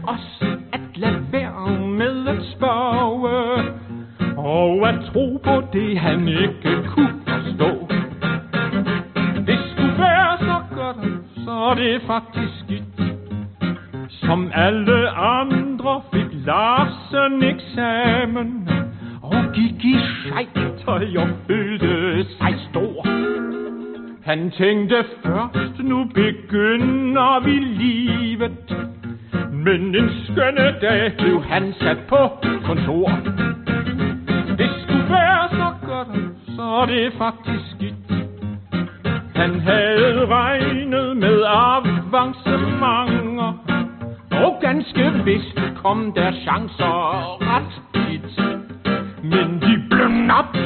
os at lade være med at spørge, og at tro på det, han ikke kunne forstå. Det skulle være så godt, så er det faktisk skidt. Som alle andre fik Larsen eksamen og gik i sejtøj og følte sig stor. Han tænkte først, nu begynder vi livet, men en skønne dag blev han sat på kontor. Det skulle være så godt, så er det faktisk skidt. Han havde regnet med avancementer, og ganske vist kom der chancer ret tit. Men de blev nappet